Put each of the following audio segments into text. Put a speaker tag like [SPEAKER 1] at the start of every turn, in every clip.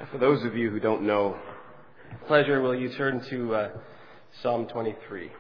[SPEAKER 1] For those of you who don't know, pleasure, will you turn to Psalm 23?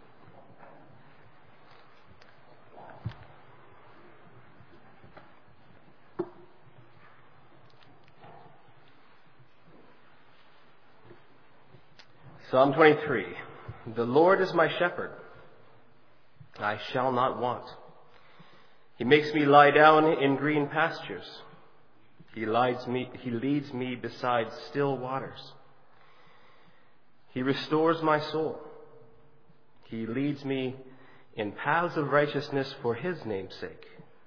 [SPEAKER 1] Psalm 23. The Lord is my shepherd. I shall not want. He makes me lie down in green pastures. He leads me beside still waters. He restores my soul. He leads me in paths of righteousness for his name's sake.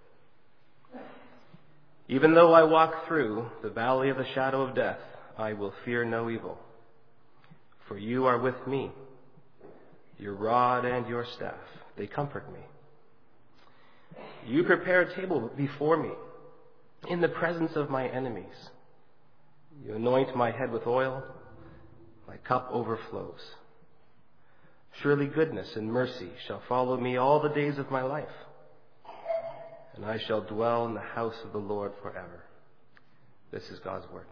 [SPEAKER 1] Even though I walk through the valley of the shadow of death, I will fear no evil. For you are with me. Your rod and your staff, they comfort me. You prepare a table before me in the presence of my enemies. You anoint my head with oil. My cup overflows. Surely goodness and mercy shall follow me all the days of my life, and I shall dwell in the house of the Lord forever. This is God's word.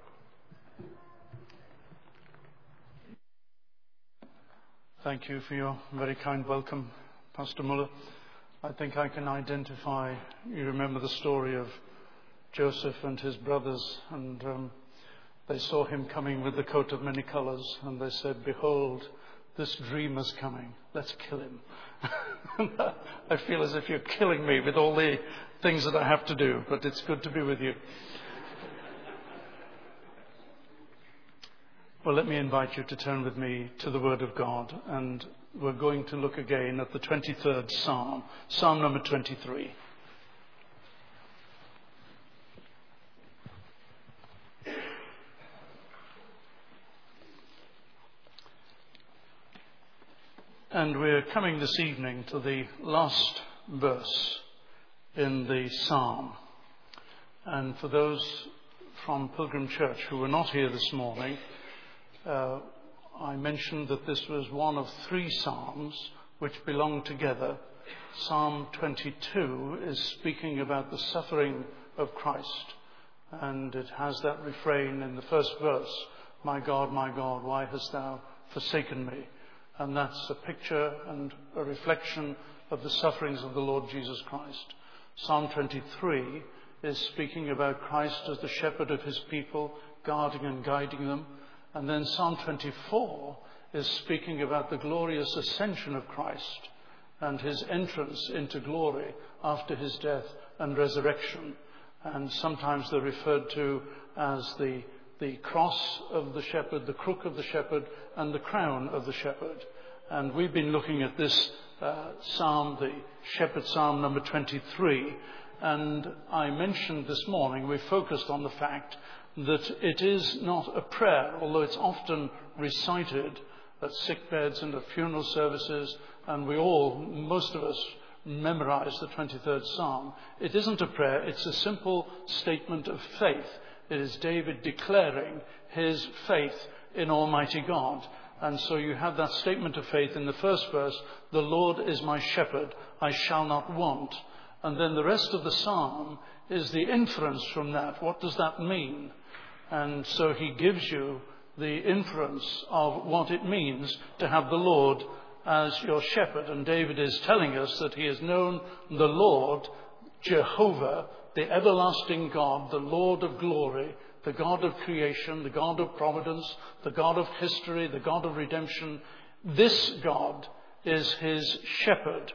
[SPEAKER 2] Thank you for your very kind welcome, Pastor Muller. I think I can identify, you remember the story of Joseph and his brothers, and they saw him coming with the coat of many colors, and they said, "Behold, this dreamer's coming. Let's kill him." I feel as if you're killing me with all the things that I have to do, but it's good to be with you. Well, let me invite you to turn with me to the Word of God, and we're going to look again at the 23rd Psalm, Psalm number 23. And we're coming this evening to the last verse in the Psalm. And for those from Pilgrim Church who were not here this morning, I mentioned that this was one of three Psalms which belong together. Psalm 22 is speaking about the suffering of Christ. And it has that refrain in the first verse, my God, why hast thou forsaken me?" And that's a picture and a reflection of the sufferings of the Lord Jesus Christ. Psalm 23 is speaking about Christ as the shepherd of his people, guarding and guiding them. And then Psalm 24 is speaking about the glorious ascension of Christ and his entrance into glory after his death and resurrection. And sometimes they're referred to as the cross of the shepherd, the crook of the shepherd, and the crown of the shepherd. And we've been looking at this psalm, the shepherd psalm number 23. And I mentioned this morning, we focused on the fact that it is not a prayer, although it's often recited at sickbeds and at funeral services, and most of us memorize the 23rd Psalm. It isn't a prayer, it's a simple statement of faith. It is David declaring his faith in Almighty God. And so you have that statement of faith in the first verse, the Lord is my shepherd, I shall not want. And then the rest of the psalm is the inference from that. What does that mean? And so he gives you the inference of what it means to have the Lord as your shepherd. And David is telling us that he has known the Lord, Jehovah, the everlasting God, the Lord of glory, the God of creation, the God of providence, the God of history, the God of redemption. This God is his shepherd.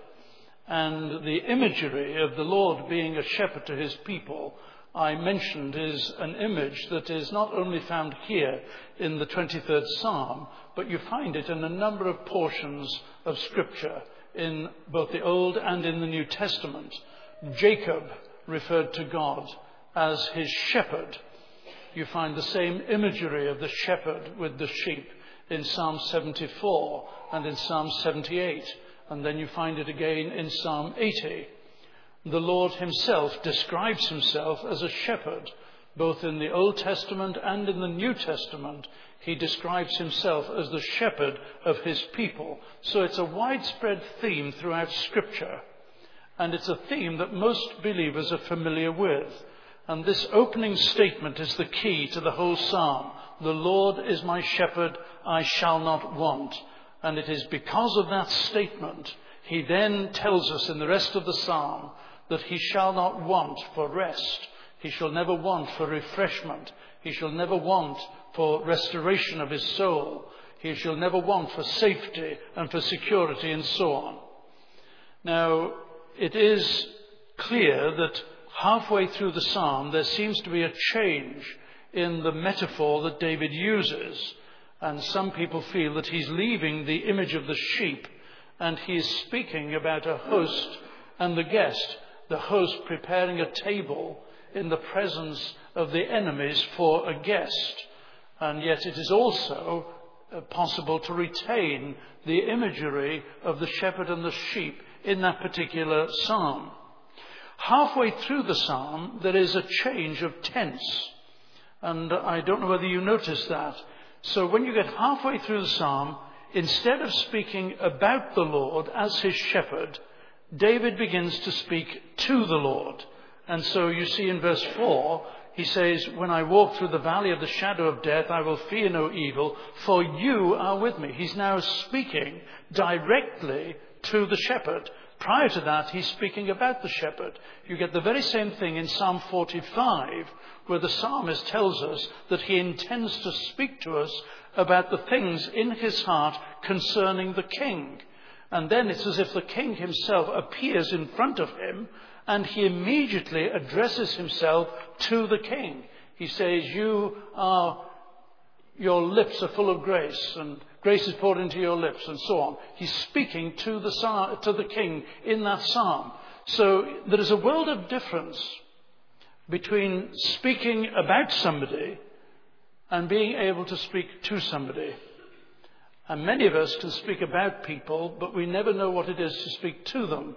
[SPEAKER 2] And the imagery of the Lord being a shepherd to his people, I mentioned, is an image that is not only found here in the 23rd Psalm, but you find it in a number of portions of Scripture in both the Old and in the New Testament. Jacob referred to God as his shepherd. You find the same imagery of the shepherd with the sheep in Psalm 74 and in Psalm 78. And then you find it again in Psalm 80. The Lord himself describes himself as a shepherd. Both in the Old Testament and in the New Testament, he describes himself as the shepherd of his people. So it's a widespread theme throughout Scripture. And it's a theme that most believers are familiar with. And this opening statement is the key to the whole psalm. "The Lord is my shepherd, I shall not want." And it is because of that statement, he then tells us in the rest of the psalm that he shall not want for rest. He shall never want for refreshment. He shall never want for restoration of his soul. He shall never want for safety and for security and so on. Now, it is clear that halfway through the psalm there seems to be a change in the metaphor that David uses. And some people feel that he's leaving the image of the sheep and he's speaking about a host and the guest, the host preparing a table in the presence of the enemies for a guest. And yet it is also possible to retain the imagery of the shepherd and the sheep in that particular psalm. Halfway through the psalm, there is a change of tense. And I don't know whether you noticed that. So when you get halfway through the psalm, instead of speaking about the Lord as his shepherd, David begins to speak to the Lord. And so you see in verse 4, he says, "When I walk through the valley of the shadow of death, I will fear no evil, for you are with me." He's now speaking directly to the shepherd. Prior to that, he's speaking about the shepherd. You get the very same thing in Psalm 45, where the psalmist tells us that he intends to speak to us about the things in his heart concerning the king. And then it's as if the king himself appears in front of him, and he immediately addresses himself to the king. He says, your lips are full of grace, and grace is poured into your lips, and so on. He's speaking to the king in that psalm. So there is a world of difference between speaking about somebody and being able to speak to somebody. And many of us can speak about people, but we never know what it is to speak to them.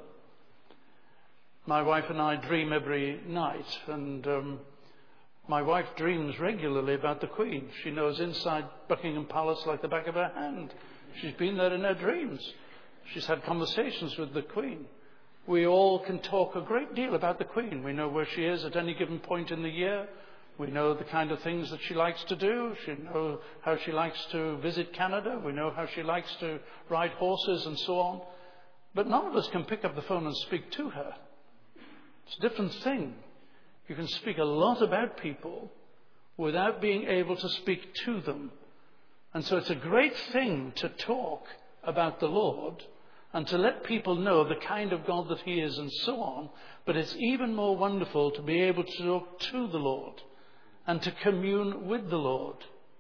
[SPEAKER 2] My wife and I dream every night, and my wife dreams regularly about the Queen. She knows inside Buckingham Palace like the back of her hand. She's been there in her dreams. She's had conversations with the Queen. We all can talk a great deal about the Queen. We know where she is at any given point in the year. We know the kind of things that she likes to do. We know how she likes to visit Canada. We know how she likes to ride horses and so on. But none of us can pick up the phone and speak to her. It's a different thing. You can speak a lot about people without being able to speak to them. And so it's a great thing to talk about the Lord and to let people know the kind of God that he is and so on. But it's even more wonderful to be able to talk to the Lord and to commune with the Lord.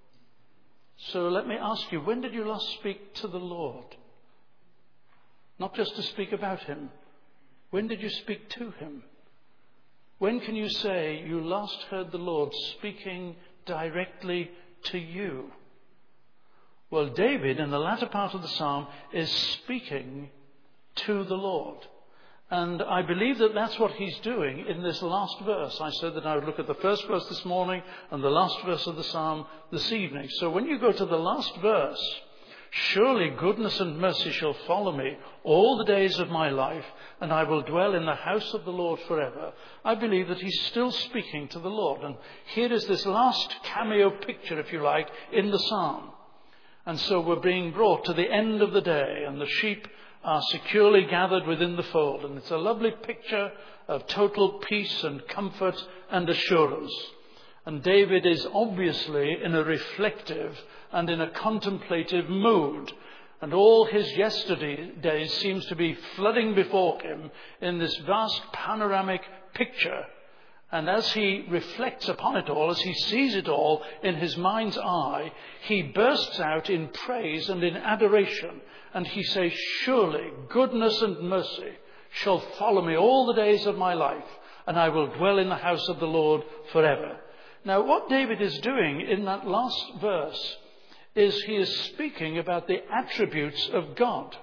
[SPEAKER 2] So let me ask you, when did you last speak to the Lord? Not just to speak about him. When did you speak to him? When can you say you last heard the Lord speaking directly to you? Well, David, in the latter part of the psalm, is speaking to the Lord. And I believe that that's what he's doing in this last verse. I said that I would look at the first verse this morning and the last verse of the psalm this evening. So when you go to the last verse, "Surely goodness and mercy shall follow me all the days of my life, and I will dwell in the house of the Lord forever." I believe that he's still speaking to the Lord. And here is this last cameo picture, if you like, in the psalm. And so we're being brought to the end of the day, and the sheep are securely gathered within the fold. And it's a lovely picture of total peace and comfort and assurance. And David is obviously in a reflective and in a contemplative mood. And all his yesterdays seems to be flooding before him in this vast panoramic picture. And as he reflects upon it all, as he sees it all in his mind's eye, he bursts out in praise and in adoration. And he says, "Surely goodness and mercy shall follow me all the days of my life, and I will dwell in the house of the Lord forever." Now, what David is doing in that last verse is he is speaking about the attributes of God.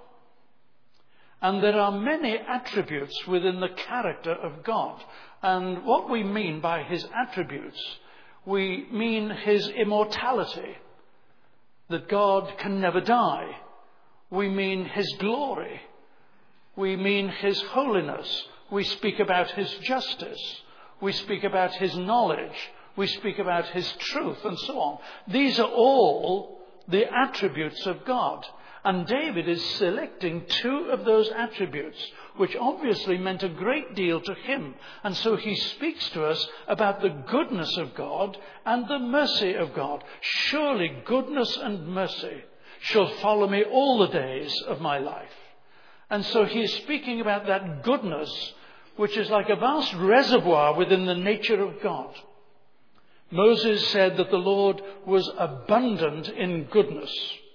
[SPEAKER 2] And there are many attributes within the character of God. And what we mean by his attributes, we mean his immortality, that God can never die. We mean his glory. We mean his holiness. We speak about his justice. We speak about his knowledge. We speak about his truth and so on. These are all the attributes of God. And David is selecting two of those attributes, which obviously meant a great deal to him. And so he speaks to us about the goodness of God and the mercy of God. Surely goodness and mercy shall follow me all the days of my life. And so he is speaking about that goodness, which is like a vast reservoir within the nature of God. Moses said that the Lord was abundant in goodness.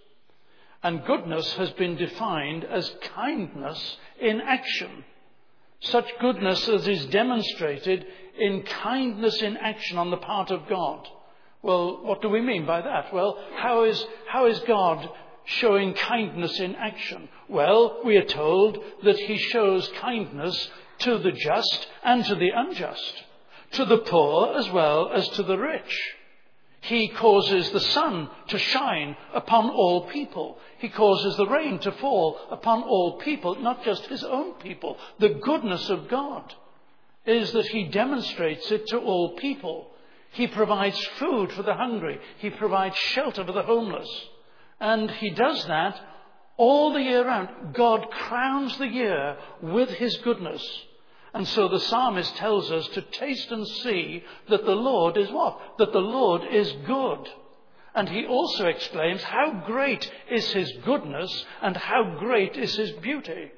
[SPEAKER 2] And goodness has been defined as kindness in action. Such goodness as is demonstrated in kindness in action on the part of God. Well, what do we mean by that? Well, how is God showing kindness in action? Well, we are told that he shows kindness to the just and to the unjust, to the poor as well as to the rich. He causes the sun to shine upon all people. He causes the rain to fall upon all people, not just his own people. The goodness of God is that he demonstrates it to all people. He provides food for the hungry. He provides shelter for the homeless. And he does that all the year round. God crowns the year with his goodness. And so the psalmist tells us to taste and see that the Lord is what? That the Lord is good. And he also explains how great is his goodness and how great is his beauty.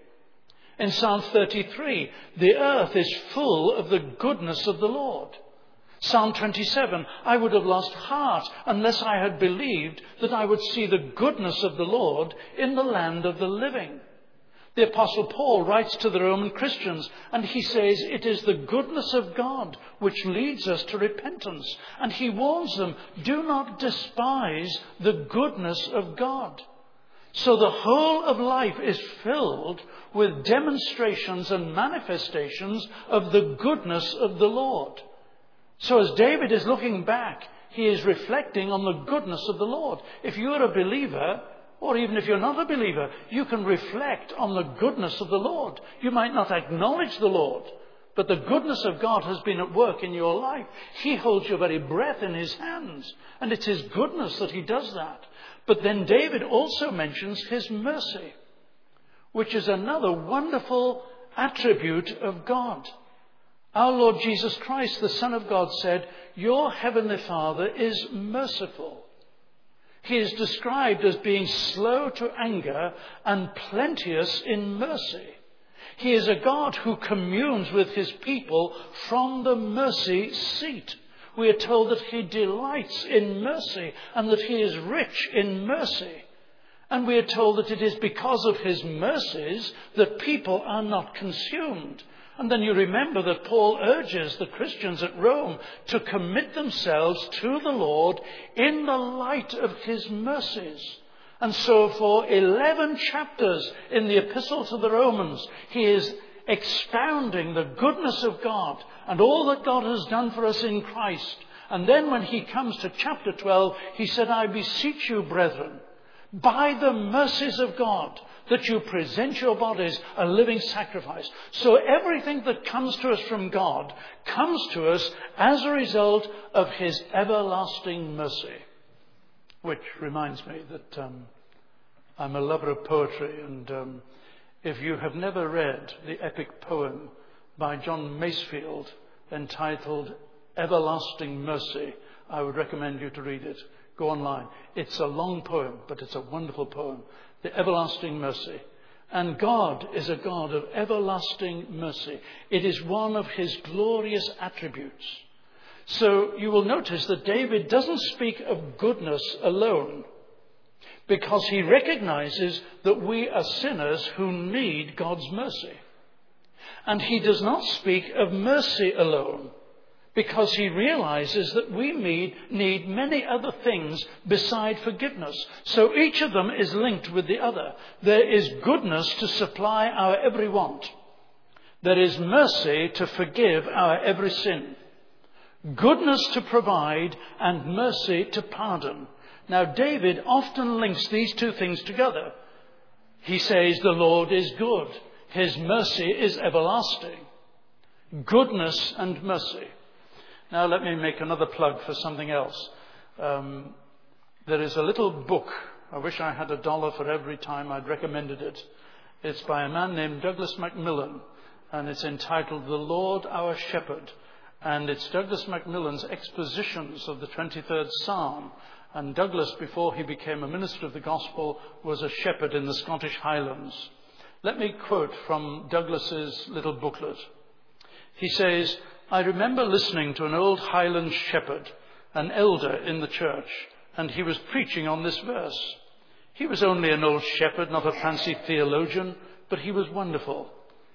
[SPEAKER 2] In Psalm 33, the earth is full of the goodness of the Lord. Psalm 27, I would have lost heart unless I had believed that I would see the goodness of the Lord in the land of the living. The Apostle Paul writes to the Roman Christians and he says it is the goodness of God which leads us to repentance. And he warns them, do not despise the goodness of God. So the whole of life is filled with demonstrations and manifestations of the goodness of the Lord. So as David is looking back, he is reflecting on the goodness of the Lord. If you're a believer, or even if you're not a believer, you can reflect on the goodness of the Lord. You might not acknowledge the Lord, but the goodness of God has been at work in your life. He holds your very breath in his hands, and it's his goodness that he does that. But then David also mentions his mercy, which is another wonderful attribute of God. Our Lord Jesus Christ, the Son of God, said, your heavenly Father is merciful. He is described as being slow to anger and plenteous in mercy. He is a God who communes with his people from the mercy seat. We are told that he delights in mercy and that he is rich in mercy. And we are told that it is because of his mercies that people are not consumed. And then you remember that Paul urges the Christians at Rome to commit themselves to the Lord in the light of his mercies. And so for 11 chapters in the Epistle to the Romans, he is expounding the goodness of God and all that God has done for us in Christ. And then when he comes to chapter 12, he said, I beseech you, brethren, by the mercies of God, that you present your bodies a living sacrifice. So everything that comes to us from God comes to us as a result of his everlasting mercy. Which reminds me that I'm a lover of poetry, and if you have never read the epic poem by John Masefield entitled Everlasting Mercy, I would recommend you to read it. Go online. It's a long poem, but it's a wonderful poem. The everlasting mercy. And God is a God of everlasting mercy. It is one of his glorious attributes. So you will notice that David doesn't speak of goodness alone, because he recognizes that we are sinners who need God's mercy. And he does not speak of mercy alone, because he realizes that we need many other things beside forgiveness. So each of them is linked with the other. There is goodness to supply our every want. There is mercy to forgive our every sin. Goodness to provide and mercy to pardon. Now David often links these two things together. He says the Lord is good. His mercy is everlasting. Goodness and mercy. Now let me make another plug for something else. There is a little book. I wish I had $1 for every time I'd recommended it. It's by a man named Douglas Macmillan, and it's entitled The Lord Our Shepherd. And it's Douglas Macmillan's expositions of the 23rd Psalm. And Douglas, before he became a minister of the gospel, was a shepherd in the Scottish Highlands. Let me quote from Douglas's little booklet. He says, "I remember listening to an old Highland shepherd, an elder in the church, and he was preaching on this verse. He was only an old shepherd, not a fancy theologian, but he was wonderful."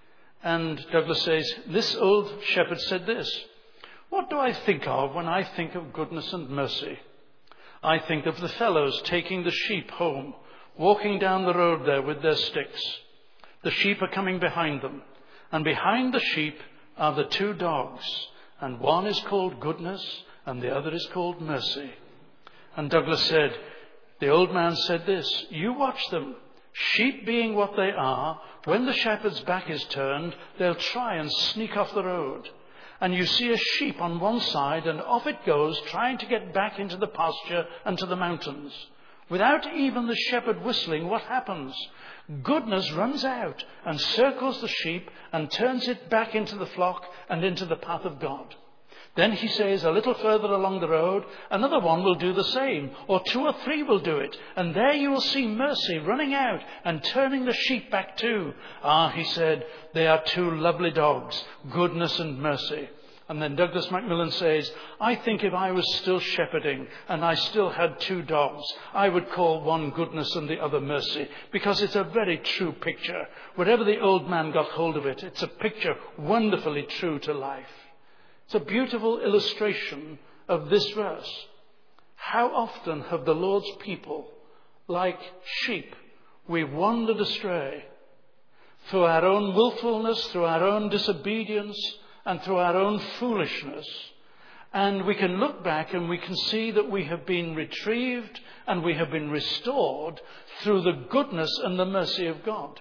[SPEAKER 2] And Douglas says, this old shepherd said this: "What do I think of when I think of goodness and mercy? I think of the fellows taking the sheep home, walking down the road there with their sticks. The sheep are coming behind them, and behind the sheep are the 2 dogs, and one is called goodness and the other is called mercy." And Douglas said, the old man said this: "You watch them. Sheep being what they are, when the shepherd's back is turned, they'll try and sneak off the road. And you see a sheep on one side, and off it goes, trying to get back into the pasture and to the mountains. Without even the shepherd whistling, what happens? Goodness runs out and circles the sheep and turns it back into the flock and into the path of God. Then he says, a little further along the road, another one will do the same, or 2 or 3 will do it. And there you will see mercy running out and turning the sheep back too. Ah," he said, "they are 2 lovely dogs, goodness and mercy." And then Douglas Macmillan says, "I think if I was still shepherding and I still had 2 dogs, I would call one goodness and the other mercy, because it's a very true picture. Wherever the old man got hold of it, it's a picture wonderfully true to life." It's a beautiful illustration of this verse. How often have the Lord's people, like sheep, we've wandered astray through our own willfulness, through our own disobedience, and through our own foolishness. And we can look back and we can see that we have been retrieved and we have been restored through the goodness and the mercy of God.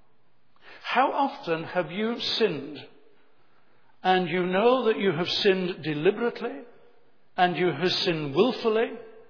[SPEAKER 2] How often have you sinned? And you know that you have sinned deliberately, and you have sinned willfully,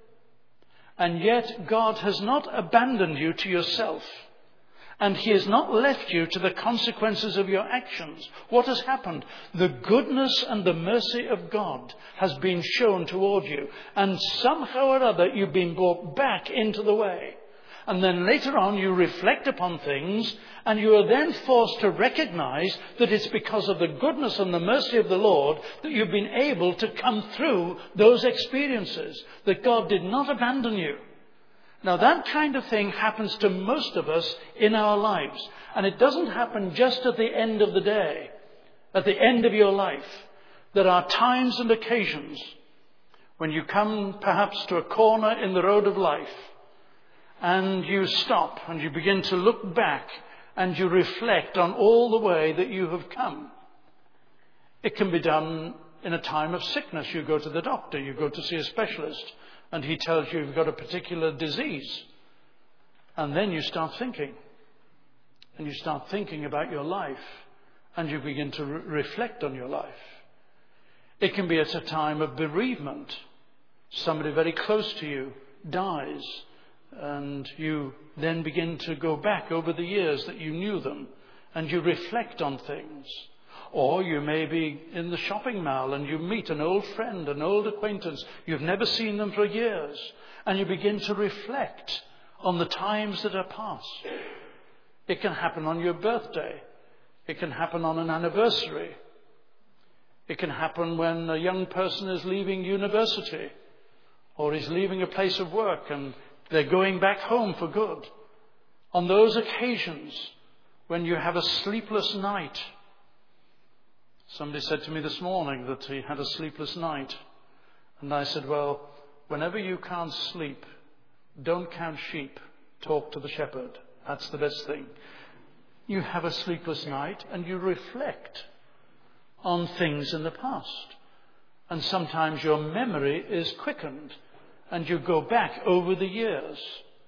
[SPEAKER 2] and yet God has not abandoned you to yourself, and he has not left you to the consequences of your actions. What has happened? The goodness and the mercy of God has been shown toward you, and somehow or other you've been brought back into the way. And then later on you reflect upon things, and you are then forced to recognize that it's because of the goodness and the mercy of the Lord that you've been able to come through those experiences, that God did not abandon you. Now that kind of thing happens to most of us in our lives. And it doesn't happen just at the end of the day, at the end of your life. There are times and occasions when you come perhaps to a corner in the road of life, and you stop and you begin to look back and you reflect on all the way that you have come. It can be done in a time of sickness. You go to the doctor, you go to see a specialist, and he tells you you've got a particular disease. And then you start thinking. And you start thinking about your life, and you begin to reflect on your life. It can be at a time of bereavement. Somebody very close to you dies, and you then begin to go back over the years that you knew them, and you reflect on things. Or you may be in the shopping mall and you meet an old friend, an old acquaintance. You've never seen them for years, and you begin to reflect on the times that are past. It can happen on your birthday. It can happen on an anniversary. It can happen when a young person is leaving university or is leaving a place of work and they're going back home for good. On those occasions when you have a sleepless night. Somebody said to me this morning that he had a sleepless night. And I said, well, whenever you can't sleep, don't count sheep. Talk to the shepherd. That's the best thing. You have a sleepless night and you reflect on things in the past. And sometimes your memory is quickened and you go back over the years.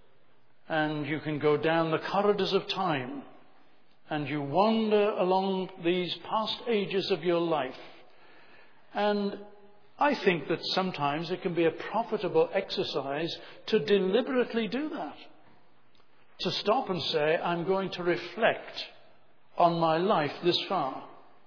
[SPEAKER 2] And you can go down the corridors of time and you wander along these past ages of your life. And I think that sometimes it can be a profitable exercise to deliberately do that. To stop and say, I'm going to reflect on my life this far.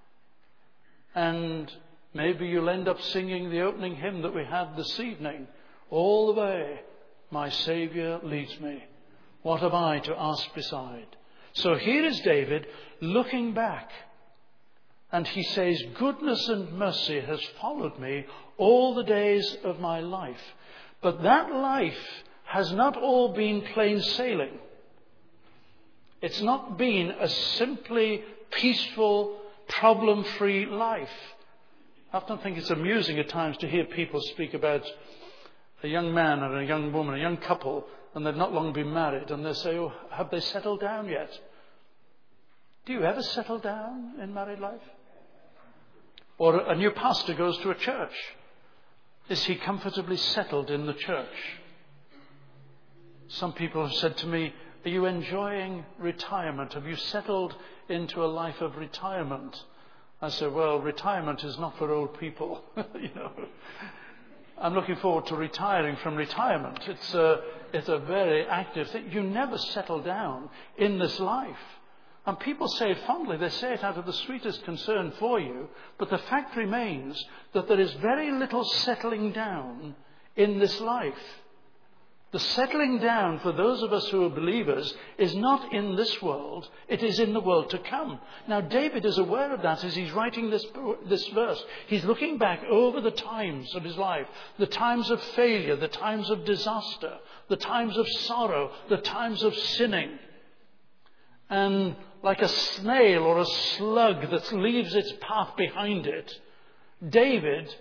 [SPEAKER 2] And maybe you'll end up singing the opening hymn that we had this evening. All the way, my Saviour leads me. What have I to ask beside? So here is David looking back. And he says, goodness and mercy has followed me all the days of my life. But that life has not all been plain sailing. It's not been a simply peaceful, problem-free life. I often think it's amusing at times to hear people speak about a young man and a young woman, a young couple, and they've not long been married, and they say, oh, have they settled down yet? Do you ever settle down in married life? Or a new pastor goes to a church. Is he comfortably settled in the church? Some people have said to me, are you enjoying retirement? Have you settled into a life of retirement? I say, well, retirement is not for old people. I'm looking forward to retiring from retirement. It's a very active thing. You never settle down in this life. And people say it fondly. They say it out of the sweetest concern for you. But the fact remains that there is very little settling down in this life. The settling down for those of us who are believers is not in this world. It is in the world to come. Now, David is aware of that as he's writing this verse. He's looking back over the times of his life, the times of failure, the times of disaster, the times of sorrow, the times of sinning. And like a snail or a slug that leaves its path behind it, David,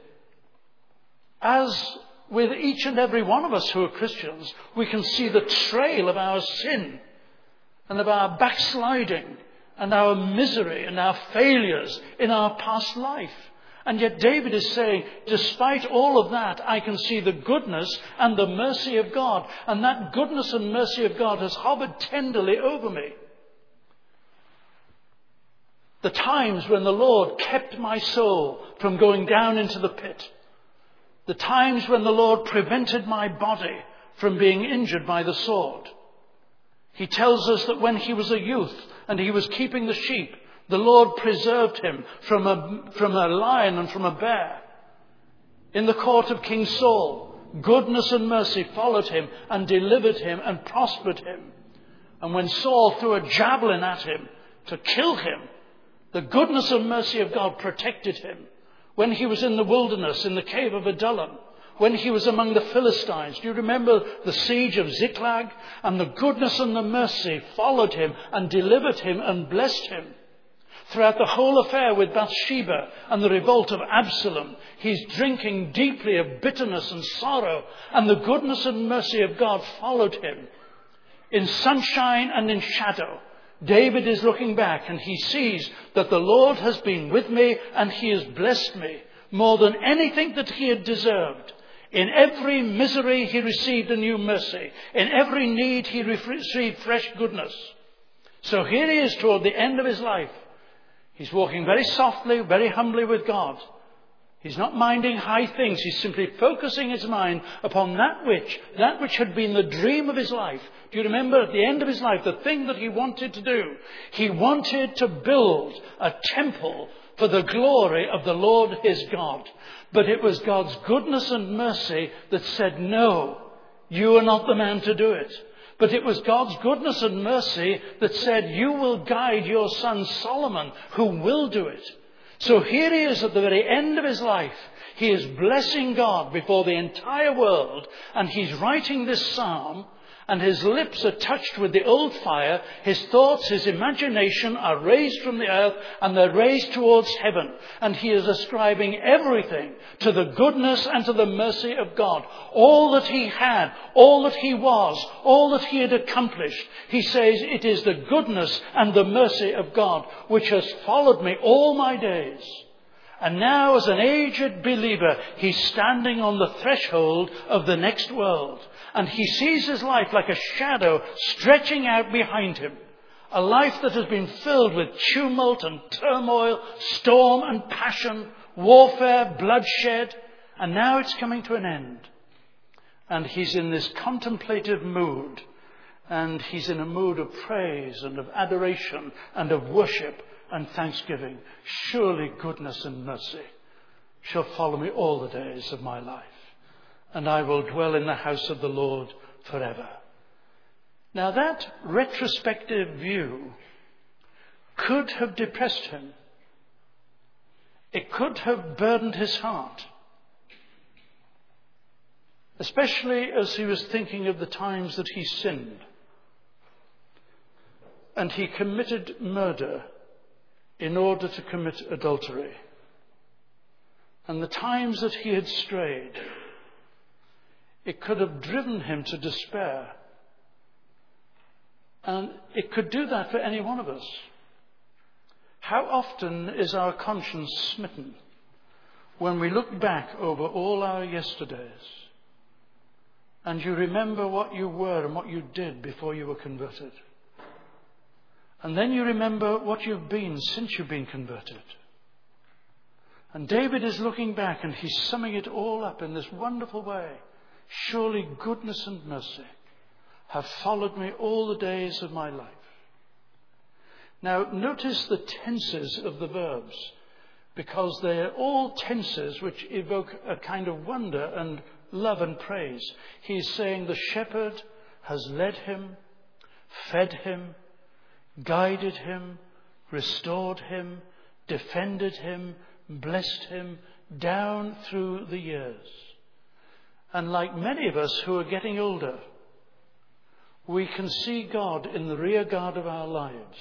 [SPEAKER 2] as with each and every one of us who are Christians, we can see the trail of our sin and of our backsliding and our misery and our failures in our past life. And yet David is saying, despite all of that, I can see the goodness and the mercy of God. And that goodness and mercy of God has hovered tenderly over me. The times when the Lord kept my soul from going down into the pit. The times when the Lord prevented my body from being injured by the sword. He tells us that when he was a youth and he was keeping the sheep, the Lord preserved him from a lion and from a bear. In the court of King Saul, goodness and mercy followed him and delivered him and prospered him. And when Saul threw a javelin at him to kill him, the goodness and mercy of God protected him. When he was in the wilderness, in the cave of Adullam, when he was among the Philistines, do you remember the siege of Ziklag? And the goodness and the mercy followed him and delivered him and blessed him. Throughout the whole affair with Bathsheba and the revolt of Absalom, he's drinking deeply of bitterness and sorrow, and the goodness and mercy of God followed him. In sunshine and in shadow, David is looking back and he sees that the Lord has been with me and he has blessed me more than anything that he had deserved. In every misery he received a new mercy. In every need he received fresh goodness. So here he is toward the end of his life. He's walking very softly, very humbly with God. He's not minding high things. He's simply focusing his mind upon that which had been the dream of his life. Do you remember at the end of his life, the thing that he wanted to do? He wanted to build a temple for the glory of the Lord his God. But it was God's goodness and mercy that said, no, you are not the man to do it. But it was God's goodness and mercy that said, you will guide your son Solomon, who will do it. So here he is at the very end of his life. He is blessing God before the entire world, and he's writing this psalm, and his lips are touched with the old fire. His thoughts, his imagination are raised from the earth, and they're raised towards heaven. And he is ascribing everything to the goodness and to the mercy of God. All that he had, all that he was, all that he had accomplished. He says, it is the goodness and the mercy of God which has followed me all my days. And now, as an aged believer, he's standing on the threshold of the next world. And he sees his life like a shadow stretching out behind him. A life that has been filled with tumult and turmoil, storm and passion, warfare, bloodshed. And now it's coming to an end. And he's in this contemplative mood. And he's in a mood of praise and of adoration and of worship and thanksgiving. Surely goodness and mercy shall follow me all the days of my life, and I will dwell in the house of the Lord forever. Now that retrospective view could have depressed him. It could have burdened his heart, especially as he was thinking of the times that he sinned. And he committed murder in order to commit adultery. And the times that he had strayed, it could have driven him to despair. And it could do that for any one of us. How often is our conscience smitten when we look back over all our yesterdays and you remember what you were and what you did before you were converted? And then you remember what you've been since you've been converted. And David is looking back and he's summing it all up in this wonderful way. Surely goodness and mercy have followed me all the days of my life. Now notice the tenses of the verbs, because they are all tenses which evoke a kind of wonder and love and praise. He's saying the shepherd has led him, fed him, guided him, restored him, defended him, blessed him down through the years. And like many of us who are getting older, we can see God in the rear guard of our lives.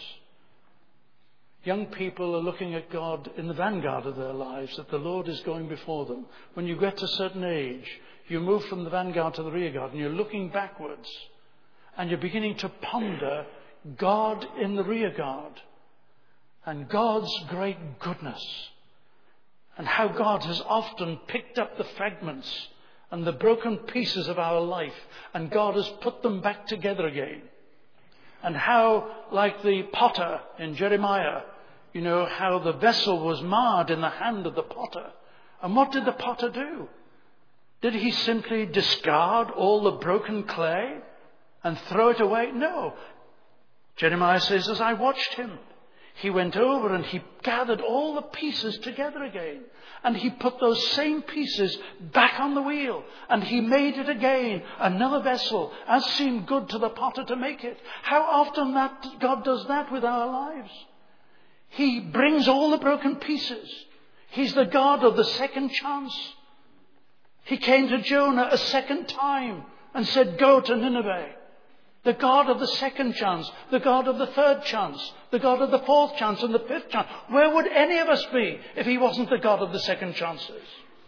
[SPEAKER 2] Young people are looking at God in the vanguard of their lives, that the Lord is going before them. When you get to a certain age, you move from the vanguard to the rear guard and you're looking backwards and you're beginning to ponder God in the rear guard and God's great goodness and how God has often picked up the fragments and the broken pieces of our life and God has put them back together again. And how, like the potter in Jeremiah, you know, how the vessel was marred in the hand of the potter. And what did the potter do? Did he simply discard all the broken clay and throw it away? No. Jeremiah says, as I watched him, he went over and he gathered all the pieces together again. And he put those same pieces back on the wheel. And he made it again, another vessel, as seemed good to the potter to make it. How often God does that with our lives? He brings all the broken pieces. He's the God of the second chance. He came to Jonah a second time and said, go to Nineveh. The God of the second chance, the God of the third chance, the God of the fourth chance and the fifth chance. Where would any of us be if he wasn't the God of the second chances?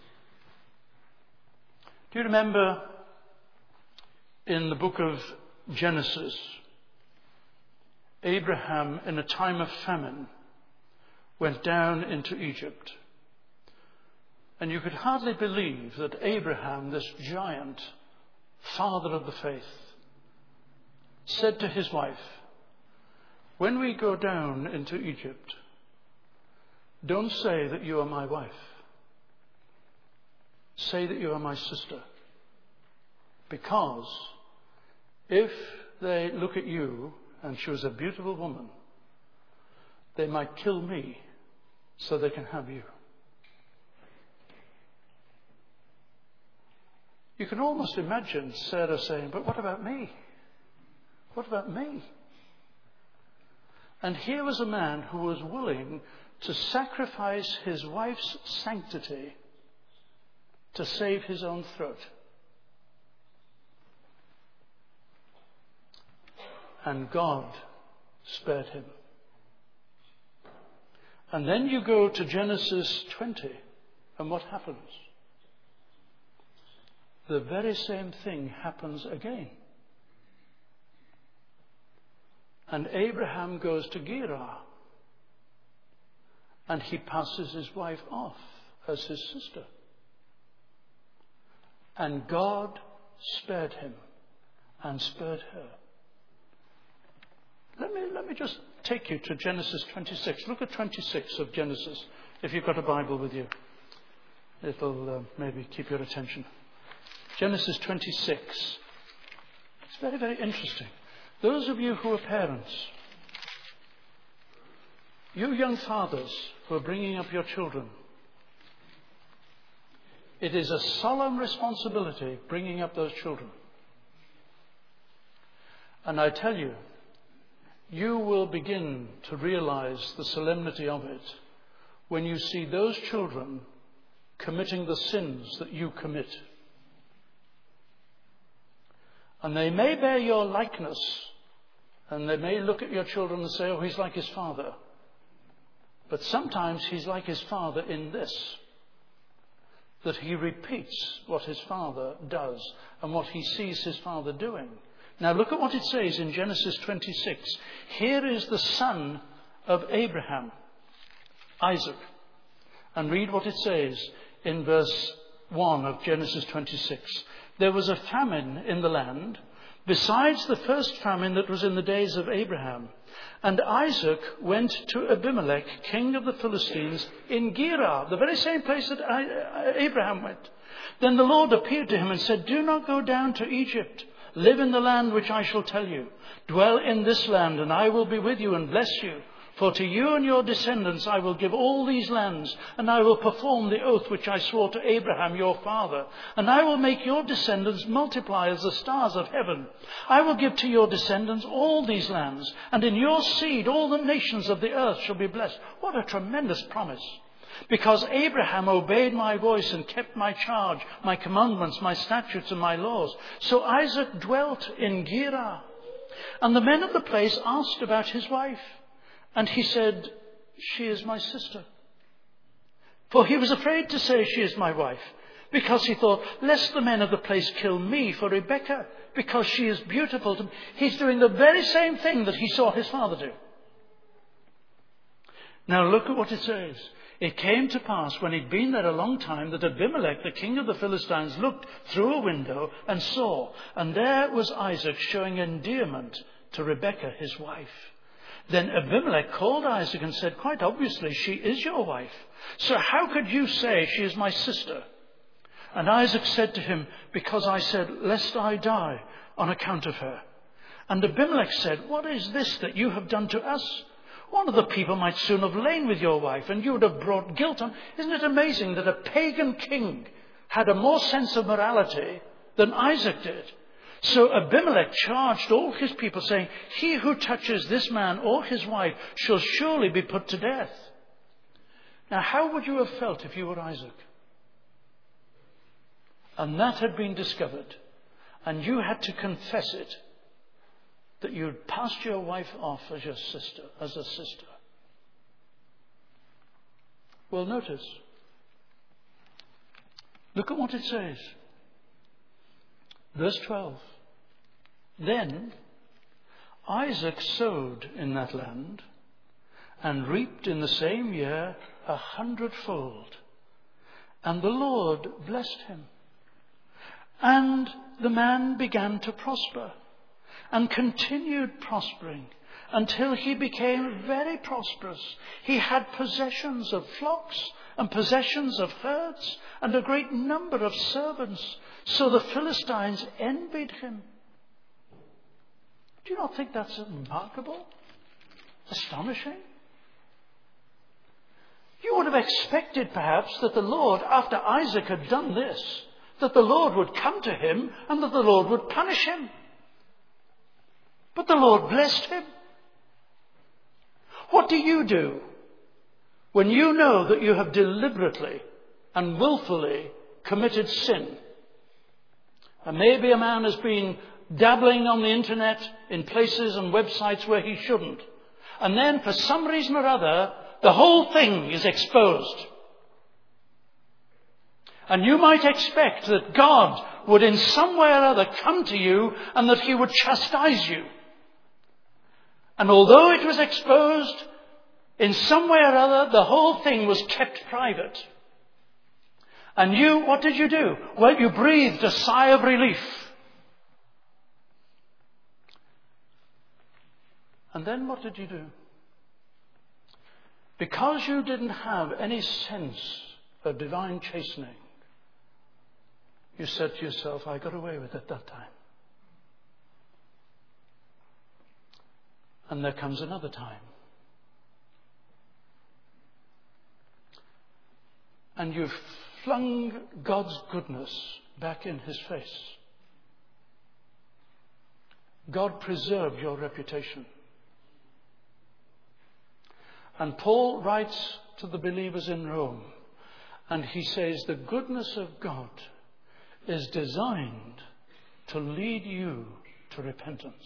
[SPEAKER 2] Do you remember in the book of Genesis, Abraham, in a time of famine, went down into Egypt. And you could hardly believe that Abraham, this giant, father of the faith, said to his wife, when we go down into Egypt, don't say that you are my wife. Say that you are my sister. Because if they look at you and she was a beautiful woman, they might kill me so they can have you. You can almost imagine Sarah saying, but what about me? What about me? And here was a man who was willing to sacrifice his wife's sanctity to save his own throat. And God spared him. And then you go to Genesis 20, and what happens? The very same thing happens again. And Abraham goes to Gerar. And he passes his wife off as his sister. And God spared him and spared her. Let me just take you to Genesis 26. Look at 26 of Genesis, if you've got a Bible with you. It'll maybe keep your attention. Genesis 26. It's very, very interesting. Those of you who are parents, you young fathers who are bringing up your children, it is a solemn responsibility bringing up those children. And I tell you, you will begin to realize the solemnity of it when you see those children committing the sins that you commit. And they may bear your likeness, and they may look at your children and say, oh, he's like his father. But sometimes he's like his father in this, that he repeats what his father does and what he sees his father doing. Now look at what it says in Genesis 26. Here is the son of Abraham, Isaac. And read what it says in verse 1 of Genesis 26. There was a famine in the land, besides the first famine that was in the days of Abraham. And Isaac went to Abimelech, king of the Philistines, in Gerar, the very same place that Abraham went. Then the Lord appeared to him and said, do not go down to Egypt. Live in the land which I shall tell you. Dwell in this land, and I will be with you and bless you. For to you and your descendants I will give all these lands, and I will perform the oath which I swore to Abraham your father. And I will make your descendants multiply as the stars of heaven. I will give to your descendants all these lands, and in your seed all the nations of the earth shall be blessed. What a tremendous promise. Because Abraham obeyed my voice and kept my charge, my commandments, my statutes and my laws. So Isaac dwelt in Gerar. And the men of the place asked about his wife. And he said, she is my sister. For he was afraid to say she is my wife, because he thought, lest the men of the place kill me for Rebekah, because she is beautiful to me. He's doing the very same thing that he saw his father do. Now look at what it says. It came to pass, when he'd been there a long time, that Abimelech, the king of the Philistines, looked through a window and saw, and there was Isaac showing endearment to Rebekah, his wife. Then Abimelech called Isaac and said, quite obviously, she is your wife. So how could you say she is my sister? And Isaac said to him, because I said, lest I die on account of her. And Abimelech said, what is this that you have done to us? One of the people might soon have lain with your wife, and you would have brought guilt on. Isn't it amazing that a pagan king had a more sense of morality than Isaac did? So Abimelech charged all his people, saying, he who touches this man or his wife shall surely be put to death. Now, how would you have felt if you were Isaac? And that had been discovered, and you had to confess it, that you'd passed your wife off as your sister, as a sister. Well, notice. Look at what it says. Verse 12. Then Isaac sowed in that land and reaped in the same year 100-fold. And the Lord blessed him. And the man began to prosper and continued prospering until he became very prosperous. He had possessions of flocks and possessions of herds and a great number of servants. So the Philistines envied him. Do you not think that's remarkable? Astonishing? You would have expected perhaps that the Lord, after Isaac had done this, that the Lord would come to him and that the Lord would punish him. But the Lord blessed him. What do you do when you know that you have deliberately and willfully committed sin? And maybe a man has been dabbling on the internet in places and websites where he shouldn't. And then for some reason or other, the whole thing is exposed. And you might expect that God would in some way or other come to you and that he would chastise you. And although it was exposed, in some way or other, the whole thing was kept private. And you, what did you do? Well, you breathed a sigh of relief. And then what did you do? Because you didn't have any sense of divine chastening, you said to yourself, I got away with it that time. And there comes another time. And you've flung God's goodness back in his face. God preserved your reputation. And Paul writes to the believers in Rome, and he says, the goodness of God is designed to lead you to repentance.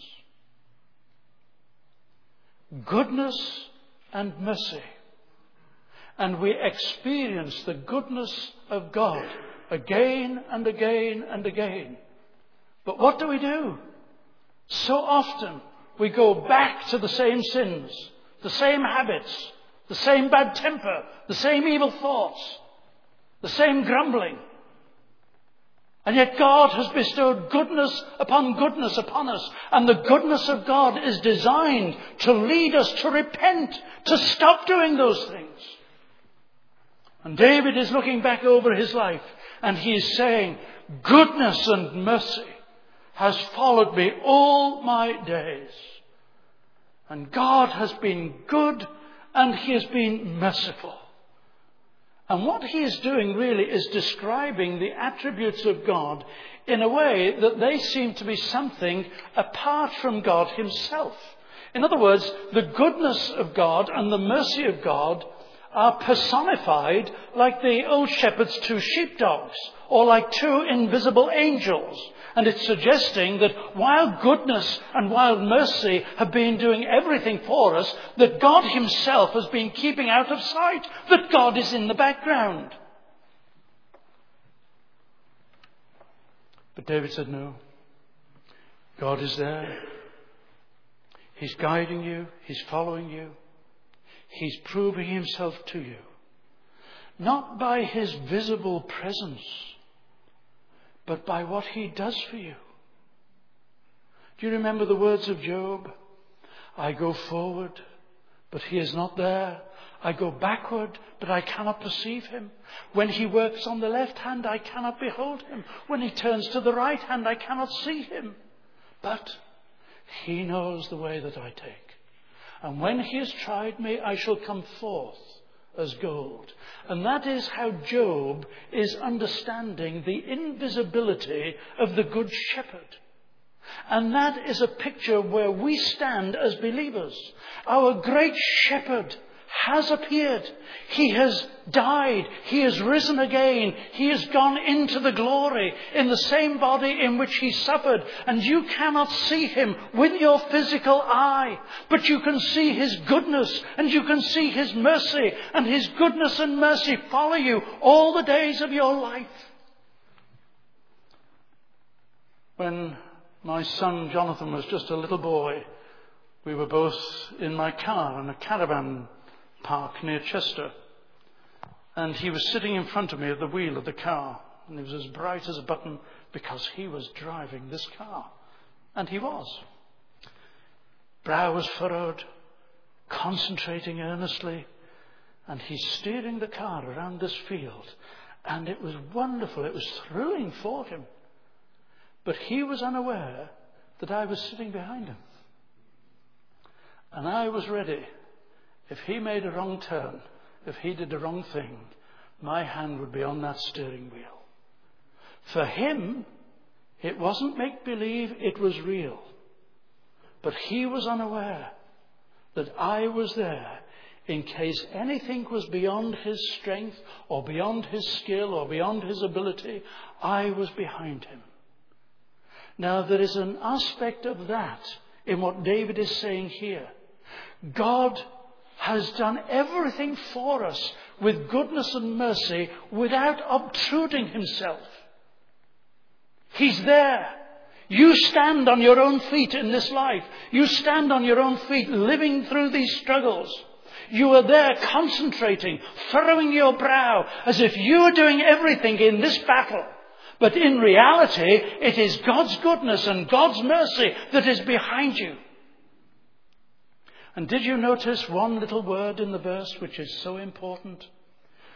[SPEAKER 2] Goodness and mercy. And we experience the goodness of God again and again and again. But what do? So often we go back to the same sins, the same habits, the same bad temper, the same evil thoughts, the same grumbling. And yet God has bestowed goodness upon us. And the goodness of God is designed to lead us to repent, to stop doing those things. And David is looking back over his life and he is saying, goodness and mercy has followed me all my days. And God has been good and he has been merciful. And what he is doing really is describing the attributes of God in a way that they seem to be something apart from God himself. In other words, the goodness of God and the mercy of God are personified like the old shepherd's two sheepdogs, or like two invisible angels. And it's suggesting that while goodness and while mercy have been doing everything for us, that God himself has been keeping out of sight, that God is in the background. But David said, no, God is there. He's guiding you. He's following you. He's proving himself to you. Not by his visible presence, but by what he does for you. Do you remember the words of Job? I go forward, but he is not there. I go backward, but I cannot perceive him. When he works on the left hand, I cannot behold him. When he turns to the right hand, I cannot see him. But he knows the way that I take. And when he has tried me, I shall come forth as gold. And that is how Job is understanding the invisibility of the Good Shepherd. And that is a picture where we stand as believers. Our great shepherd has appeared. He has died. He has risen again. He has gone into the glory in the same body in which he suffered. And you cannot see him with your physical eye, but you can see his goodness and you can see his mercy, and his goodness and mercy follow you all the days of your life. When my son Jonathan was just a little boy, we were both in my car in a caravan park near Chester, and he was sitting in front of me at the wheel of the car, and he was as bright as a button because he was driving this car, and he was. Brow was furrowed, concentrating earnestly, and he's steering the car around this field, and it was wonderful. It was thrilling for him, but he was unaware that I was sitting behind him, and I was ready. If he made a wrong turn, if he did the wrong thing, my hand would be on that steering wheel. For him, it wasn't make-believe, it was real. But he was unaware that I was there in case anything was beyond his strength or beyond his skill or beyond his ability. I was behind him. Now, there is an aspect of that in what David is saying here. God has done everything for us with goodness and mercy without obtruding himself. He's there. You stand on your own feet in this life. You stand on your own feet living through these struggles. You are there concentrating, furrowing your brow as if you are doing everything in this battle. But in reality, it is God's goodness and God's mercy that is behind you. And did you notice one little word in the verse which is so important?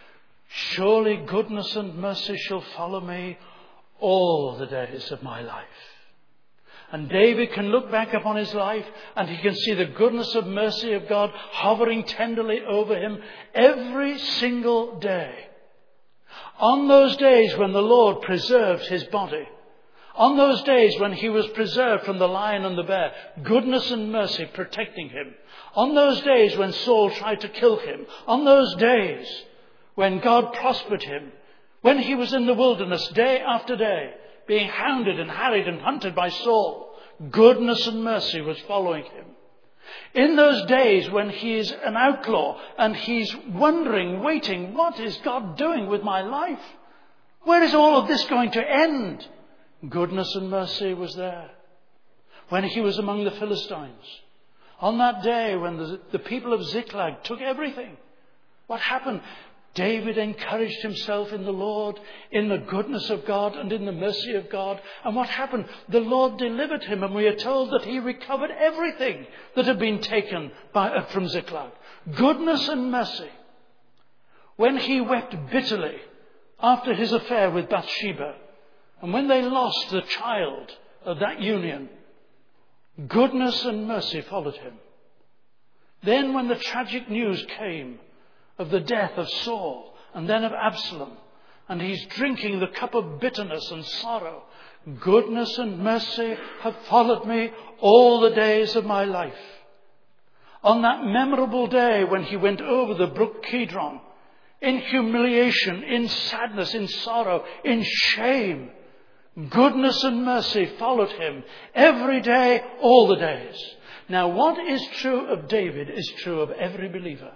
[SPEAKER 2] Surely goodness and mercy shall follow me all the days of my life. And David can look back upon his life and he can see the goodness and mercy of God hovering tenderly over him every single day. On those days when the Lord preserved his body, on those days when he was preserved from the lion and the bear, goodness and mercy protecting him. On those days when Saul tried to kill him, on those days when God prospered him, when he was in the wilderness day after day, being hounded and harried and hunted by Saul, goodness and mercy was following him. In those days when he is an outlaw and he's wondering, waiting, what is God doing with my life? Where is all of this going to end? Goodness and mercy was there. When he was among the Philistines, on that day when the people of Ziklag took everything, what happened? David encouraged himself in the Lord, in the goodness of God and in the mercy of God. And what happened? The Lord delivered him, and we are told that he recovered everything that had been taken from Ziklag. Goodness and mercy. When he wept bitterly after his affair with Bathsheba, and when they lost the child of that union, goodness and mercy followed him. Then when the tragic news came of the death of Saul and then of Absalom, and he's drinking the cup of bitterness and sorrow, goodness and mercy have followed me all the days of my life. On that memorable day when he went over the brook Kidron, in humiliation, in sadness, in sorrow, in shame, goodness and mercy followed him every day, all the days. Now, what is true of David is true of every believer.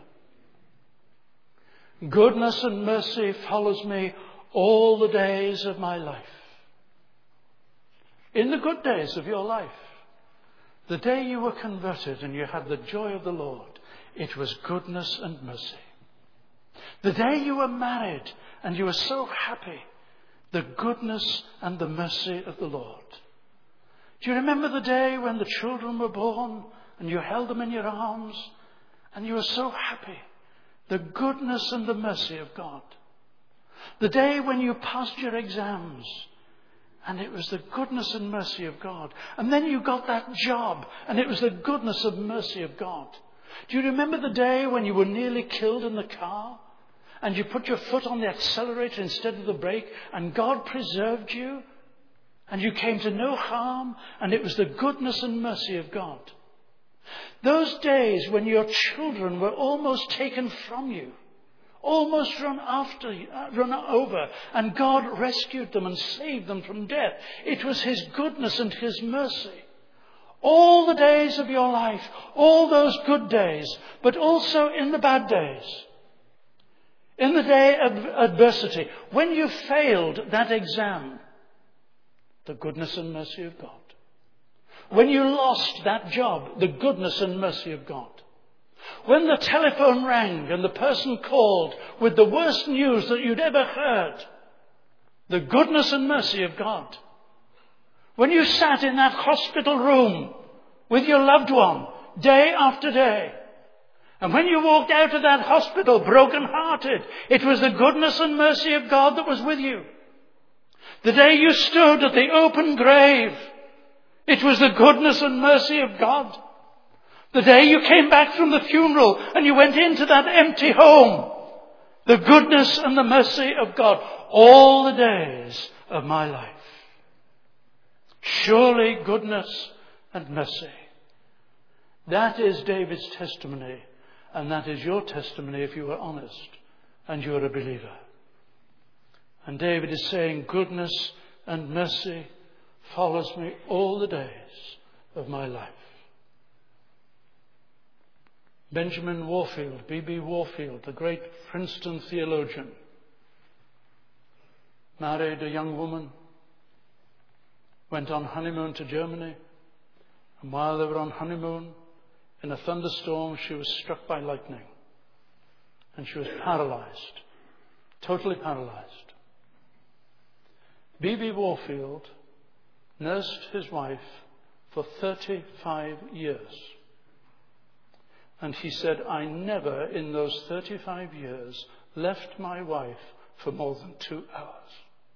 [SPEAKER 2] Goodness and mercy follows me all the days of my life. In the good days of your life, the day you were converted and you had the joy of the Lord, it was goodness and mercy. The day you were married and you were so happy, the goodness and the mercy of the Lord. Do you remember the day when the children were born and you held them in your arms and you were so happy? The goodness and the mercy of God. The day when you passed your exams, and it was the goodness and mercy of God. And then you got that job, and it was the goodness and mercy of God. Do you remember the day when you were nearly killed in the car, and you put your foot on the accelerator instead of the brake, and God preserved you, and you came to no harm, and it was the goodness and mercy of God. Those days when your children were almost taken from you, almost run over, and God rescued them and saved them from death. It was his goodness and his mercy. All the days of your life, all those good days, but also in the bad days. In the day of adversity, when you failed that exam, the goodness and mercy of God. When you lost that job, the goodness and mercy of God. When the telephone rang and the person called with the worst news that you'd ever heard, the goodness and mercy of God. When you sat in that hospital room with your loved one day after day, and when you walked out of that hospital broken-hearted, it was the goodness and mercy of God that was with you. The day you stood at the open grave, it was the goodness and mercy of God. The day you came back from the funeral and you went into that empty home, the goodness and the mercy of God. All the days of my life. Surely goodness and mercy. That is David's testimony, and that is your testimony if you are honest and you are a believer. And David is saying, goodness and mercy follows me all the days of my life. Benjamin Warfield, B.B. Warfield, the great Princeton theologian, married a young woman, went on honeymoon to Germany, and while they were on honeymoon, in a thunderstorm, she was struck by lightning, and she was paralyzed, totally paralyzed. B.B. Warfield nursed his wife for 35 years. And he said, I never in those 35 years left my wife for more than 2 hours.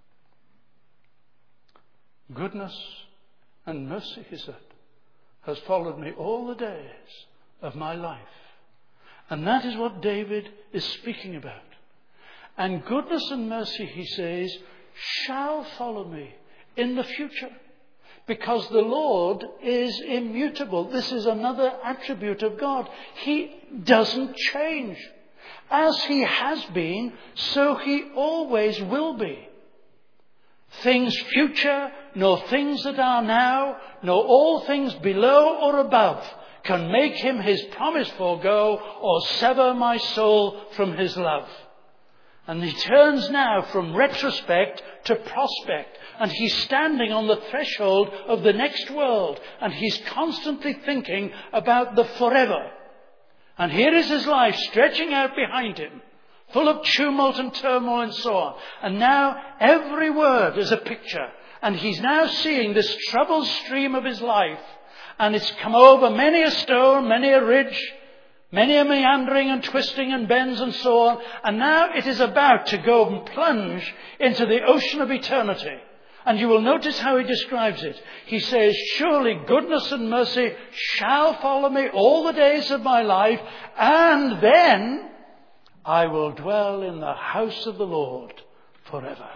[SPEAKER 2] Goodness and mercy, he said, has followed me all the days of my life. And that is what David is speaking about. And goodness and mercy, he says, shall follow me in the future. Because the Lord is immutable. This is another attribute of God. He doesn't change. As he has been, so he always will be. Things future, nor things that are now, nor all things below or above can make him his promise forego or sever my soul from his love. And he turns now from retrospect to prospect. And he's standing on the threshold of the next world. And he's constantly thinking about the forever. And here is his life stretching out behind him, full of tumult and turmoil and so on. And now every word is a picture. And he's now seeing this troubled stream of his life. And it's come over many a stone, many a ridge, many a meandering and twisting and bends and so on. And now it is about to go and plunge into the ocean of eternity. And you will notice how he describes it. He says, surely goodness and mercy shall follow me all the days of my life. And then I will dwell in the house of the Lord forever.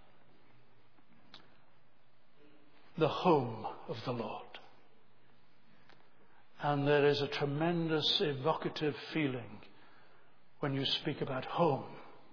[SPEAKER 2] The home of the Lord. And there is a tremendous evocative feeling when you speak about home.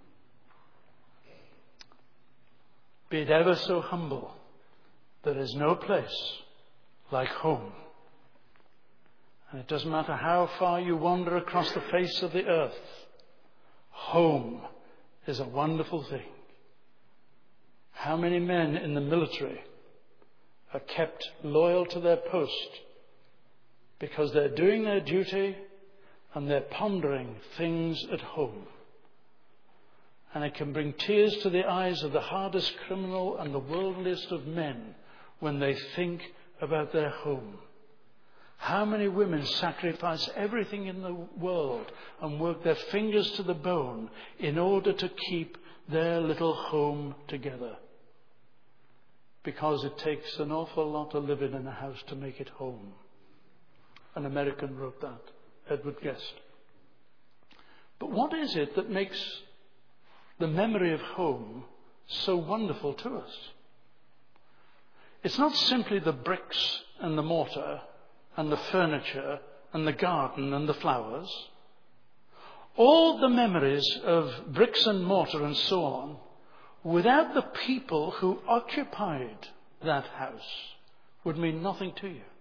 [SPEAKER 2] Be it ever so humble, there is no place like home. And it doesn't matter how far you wander across the face of the earth, home is a wonderful thing. How many men in the military are kept loyal to their post because they're doing their duty and they're pondering things at home. And it can bring tears to the eyes of the hardest criminal and the worldliest of men when they think about their home. How many women sacrifice everything in the world and work their fingers to the bone in order to keep their little home together? Because it takes an awful lot of living in a house to make it home. An American wrote that, Edward Guest. But what is it that makes the memory of home so wonderful to us? It's not simply the bricks and the mortar and the furniture and the garden and the flowers. All the memories of bricks and mortar and so on, without the people who occupied that house, would mean nothing to you.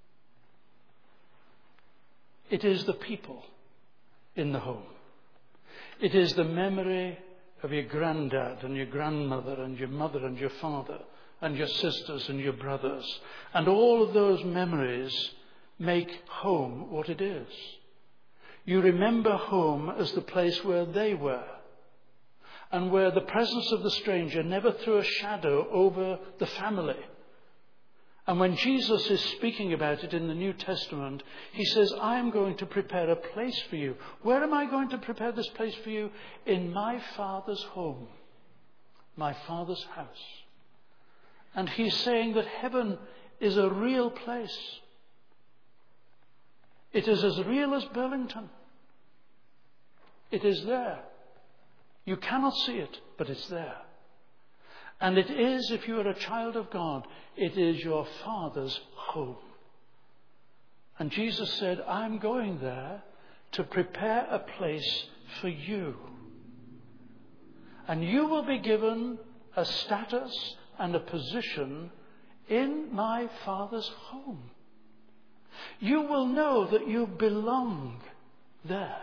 [SPEAKER 2] It is the people in the home. It is the memory of your granddad and your grandmother and your mother and your father and your sisters and your brothers. And all of those memories make home what it is. You remember home as the place where they were, and where the presence of the stranger never threw a shadow over the family. And when Jesus is speaking about it in the New Testament, he says, I am going to prepare a place for you. Where am I going to prepare this place for you? In my Father's home, my Father's house. And he's saying that heaven is a real place. It is as real as Burlington. It is there. You cannot see it, but it's there. And it is, if you are a child of God, it is your Father's home. And Jesus said, I'm going there to prepare a place for you. And you will be given a status and a position in my Father's home. You will know that you belong there.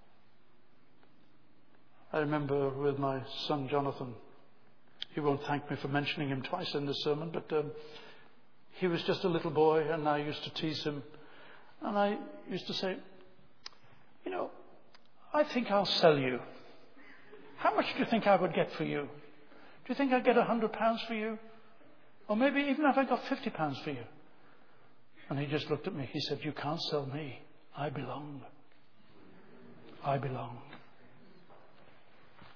[SPEAKER 2] I remember with my son Jonathan, he won't thank me for mentioning him twice in this sermon, but he was just a little boy, and I used to tease him. And I used to say, you know, I think I'll sell you. How much do you think I would get for you? Do you think I'd get £100 for you? Or maybe even if I got £50 for you? And he just looked at me. He said, you can't sell me. I belong. I belong.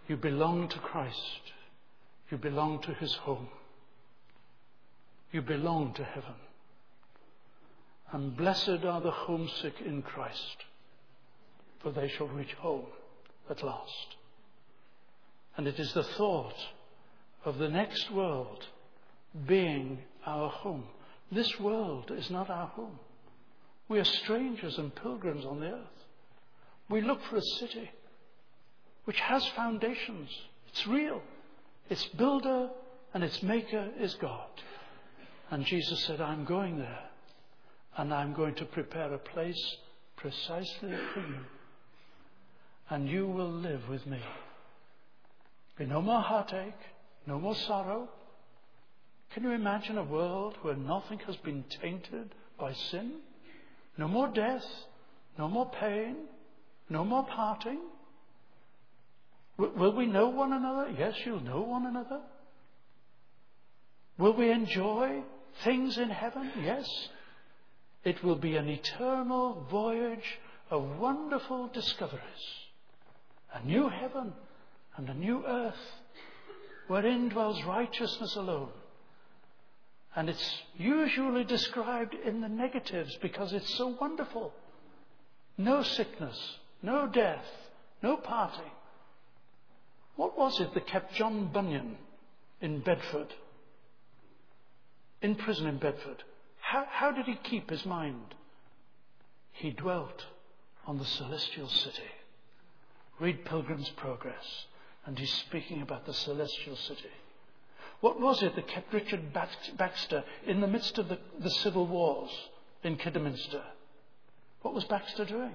[SPEAKER 2] You belong to Christ. You belong to his home. You belong to heaven. And blessed are the homesick in Christ, for they shall reach home at last. And it is the thought of the next world being our home. This world is not our home. We are strangers and pilgrims on the earth. We look for a city which has foundations. It's real. Its builder and its maker is God. And Jesus said, I'm going there, and I'm going to prepare a place precisely for you. And you will live with me. Be no more heartache, no more sorrow. Can you imagine a world where nothing has been tainted by sin? No more death, no more pain, no more parting. Will we know one another? Yes, you'll know one another. Will we enjoy things in heaven? Yes. It will be an eternal voyage of wonderful discoveries. A new heaven and a new earth wherein dwells righteousness alone. And it's usually described in the negatives because it's so wonderful. No sickness, no death, no parting. What was it that kept John Bunyan in Bedford? In prison in Bedford. How did he keep his mind? He dwelt on the celestial city. Read Pilgrim's Progress, and he's speaking about the celestial city. What was it that kept Richard Baxter in the midst of the civil wars in Kidderminster? What was Baxter doing?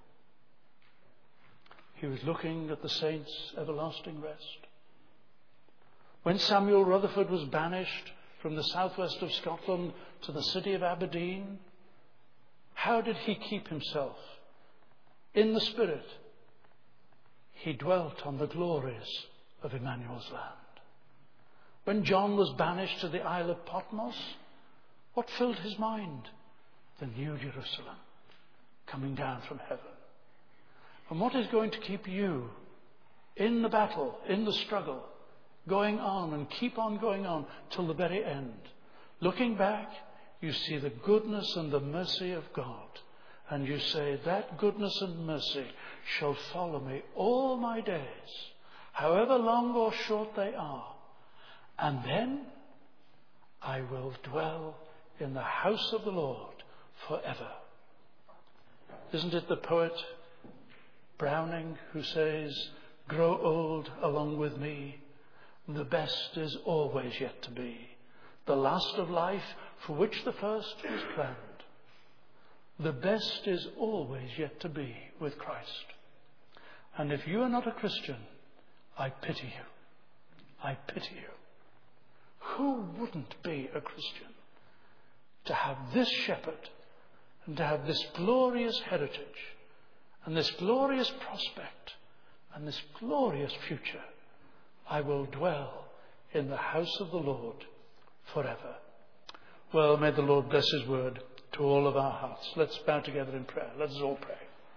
[SPEAKER 2] He was looking at the saints' everlasting rest. When Samuel Rutherford was banished from the southwest of Scotland to the city of Aberdeen, how did he keep himself in the Spirit? He dwelt on the glories of Emmanuel's land. When John was banished to the Isle of Patmos, what filled his mind? The New Jerusalem coming down from heaven. And what is going to keep you in the battle, in the struggle, going on and keep on going on till the very end? Looking back, you see the goodness and the mercy of God. And you say, that goodness and mercy shall follow me all my days, however long or short they are. And then I will dwell in the house of the Lord forever. Isn't it the poet Browning who says, grow old along with me, the best is always yet to be, the last of life for which the first was planned. The best is always yet to be with Christ. And if you are not a Christian, I pity you. I pity you. Who wouldn't be a Christian? To have this shepherd and to have this glorious heritage and this glorious prospect and this glorious future. I will dwell in the house of the Lord forever. Well, may the Lord bless his word to all of our hearts. Let's bow together in prayer. Let us all pray.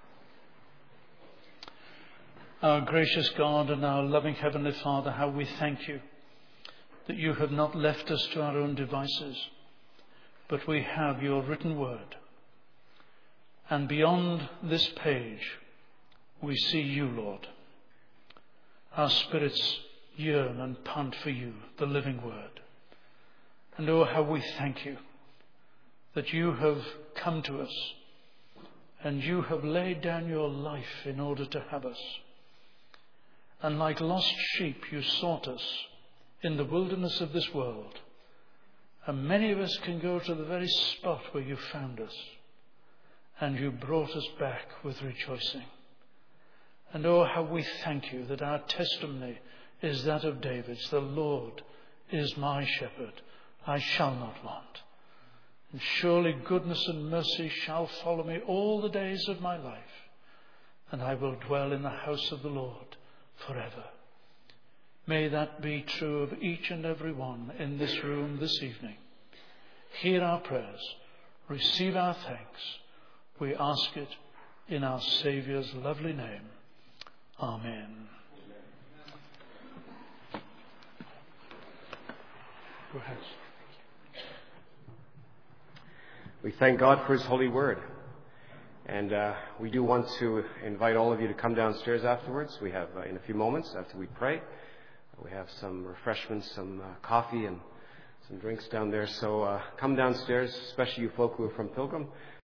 [SPEAKER 2] Our gracious God and our loving Heavenly Father, how we thank you that you have not left us to our own devices, but we have your written word. And beyond this page, we see you, Lord. Our spirits yearn and pant for you, the living word. And oh, how we thank you that you have come to us and you have laid down your life in order to have us. And like lost sheep, you sought us in the wilderness of this world. And many of us can go to the very spot where you found us. And you brought us back with rejoicing. And oh, how we thank you that our testimony is that of David's. The Lord is my shepherd. I shall not want. And surely goodness and mercy shall follow me all the days of my life. And I will dwell in the house of the Lord forever. May that be true of each and every one in this room this evening. Hear our prayers. Receive our thanks. We ask it in our Saviour's lovely name. Amen. Go ahead.
[SPEAKER 1] We thank God for His holy word. And we do want to invite all of you to come downstairs afterwards. We have, in a few moments, after we pray, we have some refreshments, some coffee and some drinks down there. So come downstairs, especially you folk who are from Pilgrim.